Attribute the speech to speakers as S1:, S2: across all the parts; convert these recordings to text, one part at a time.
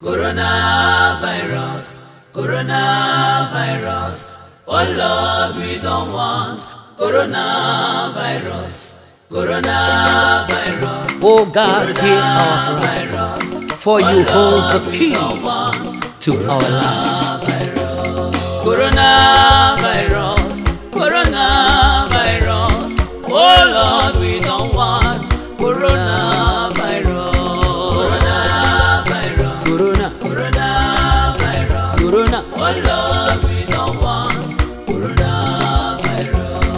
S1: Coronavirus, coronavirus. Oh Lord, we don't want coronavirus, coronavirus.
S2: Oh God, hear our cry, for you hold the key to our lives.
S1: Coronavirus, coronavirus. Oh Lord, we don't want coronavirus. Coronavirus, coronavirus. Oh Lord, we don't want coronavirus.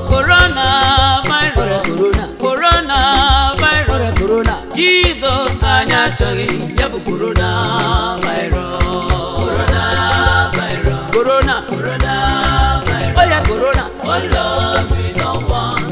S1: Coronavirus, Jesus anya chori yabu coronavirus. Coronavirus. Oh yeah, corona. Oh Lord, we don't want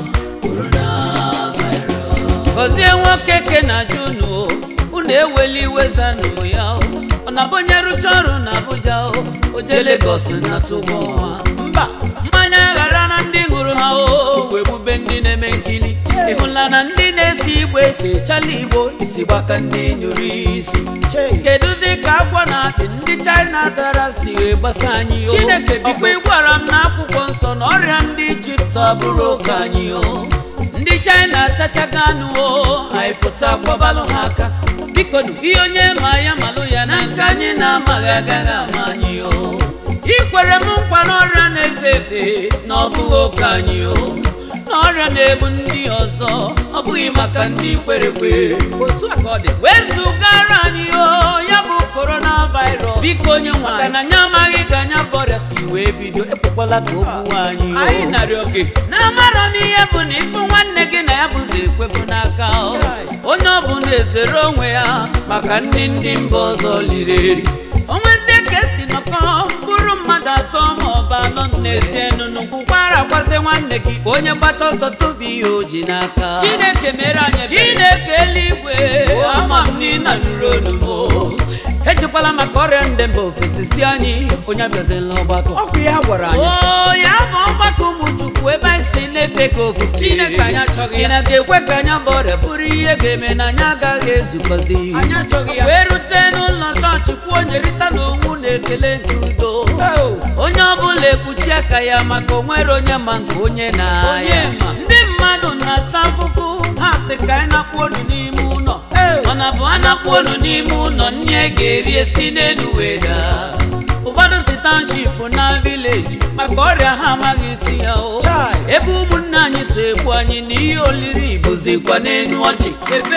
S1: coronavirus. Cause they won't keke na juno, uneweli wezanu yao. Onabonyeru choru na bujao, oje Lagos na tumoa. Mba, manya garana ndi nguru hao, webu bendi nemenkili. Ihunlana ndi nesi ibwese, chali ibo, isi waka ndi nyurisi. Keduzi kakwa na ndi China tarasi webasanyi. Chineke biko igwaram na akwụkwọ nsọ na ọrịa ndị Egypt abụrụ kanyi o. Ndị China chachaganu o, aipụta kwabalụ haka. Biko nu ionye maya malu ya na nkanyi na magagaga manyi o. Ikwere mkwa na ọrịa na-efe na ọbụghị kanyi o. Na ọrịa na-egbu ndị ọzọ, ọ bụghị maka ndị kwerekwe. Otu aka ọ dị. Wezugara anyị o, ya bụ coronavirus. Biko onye nwa maka na anya amaghị ka anya bọrịa si wee bido, ekwekwala ka o gbuo anyị o. Anyị narịọ gị na amara m ihe bụ na ịfụ nwanne gị na ya bụzi ekwepụ n'aka o. Onye ọ bụ na-ezere onwe ya maka ndị mba ọzọ liri eri. Onwezie ka esi nọkọ bụrụ mmadụ atọ ma ọ bụ anọ n'ezie nụnụ kwukwara kwazie nwanne gị onye gbacha ọsọ tụbi ihe o ji n'aka. Chineke mere anyị Chineke eluigwe, ama m na ị nụrụ olu m. Ejikwala maka ọrịa ndị mba ofesi si anyị onye abịazila ọgbakọ. Ọkụ ya gwara anyị o ya bụ ọgbakọ ụmụ Chukwu ebe anyị si na-efe ka ofufe. Chineke anyị achọghị ya. Ị na-ga-ekwe ka anya bụ ọrịa bụrụ ihe ga-eme na anyị agaghị ezukọzi. Anyị achọghị ya. Wee rute n'ụlọ chọọchị kwuo nyerịta n'onwu na-ekele nke udo. Onye ọbụla ekpuchi aka ya maka onwere onye ma nke onye na ya. Ndị mmadụ na-ata afụfụ ha sị ka anyị nakpuo onu n'ime ụlọ. Ọ na bụ anakpuo onu n'ime ụlọ nye ga-eri esi n'elu weda. Ụfọdụ si township na village maka ọrịa ha amaghị isi ya o. Ebe ụmụnne anyị so egbu anyị na ihe olili bụzikwa n'enu ọjị.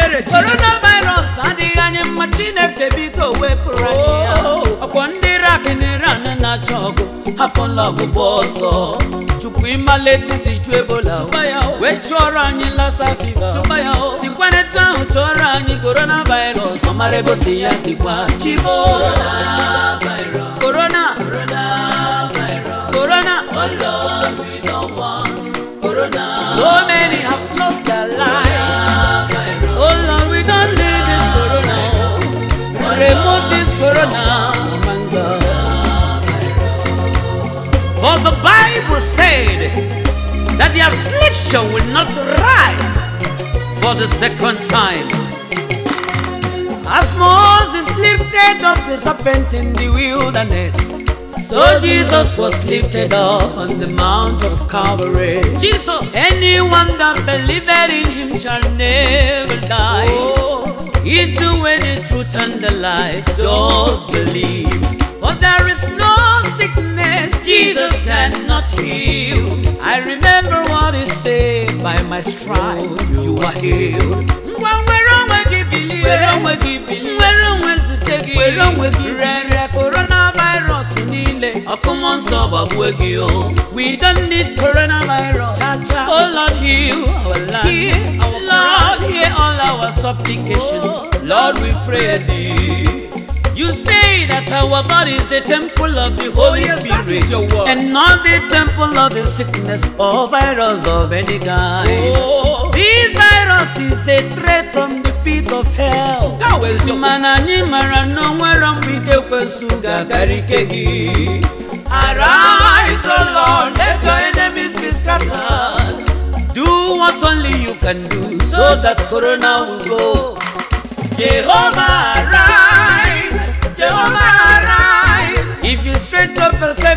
S1: Coronavirus adịghị anyị mma, Chineke biko wepụrụ anyị ya. Ọkwọ ndị Irak na Iran na-achọ ọgụ hafụla ọgụgụ ọsọ. Chukwu ịmalite si chụọ Ebola wee chụọrọ anyị Lassa fever. Sikwanetu ahụ chụọrọ anyị coronavirus. Ọmara ebe si ya sikwa chibo. Corona, Corona, oh Lord, we don't want Corona. So many have lost their lives. Oh Lord, we don't need this Corona. Remove this Corona among us. For the Bible said that the affliction will not rise for the second time. As Moses lifted up the serpent in the wilderness, so Jesus was lifted up on the Mount of Calvary. Jesus, anyone that believeth in him shall never die. He's the way, the truth, and the life. Just believe. For there is no sickness Jesus cannot heal. I remember what he said, by my stripe you are healed. Coronavirus we don't need coronavirus. Oh Lord, heal our land. Lord, hear all our supplications. Lord, we pray thee. You say that our body is the temple of the Holy Spirit, and not the temple of the sickness or virus of any kind. This virus is a threat from the pit of hell. Arise, O Lord, let your enemies be scattered. Do what only you can do, so that Corona will go. Jehovah, arise.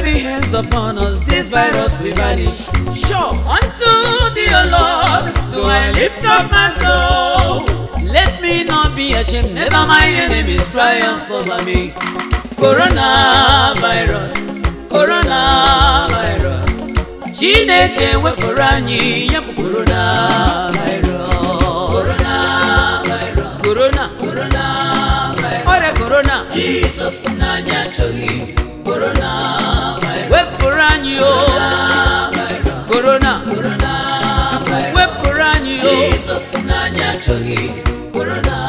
S1: lay hands upon us, this virus will vanish. Sure, unto thee, O Lord, do I lift up my soul. Let me not be ashamed, never my enemies triumph over me. Coronavirus, coronavirus. Chineke wepụrụ anyị ya bụ coronavirus. Coronavirus, coronavirus. Ọrịa corona. Jesus n'anya achọghị coronavirus. Wepụrụ anyị o. Corona. Chukwu wepụrụ anyị o. Jesus n'anya achọghị corona.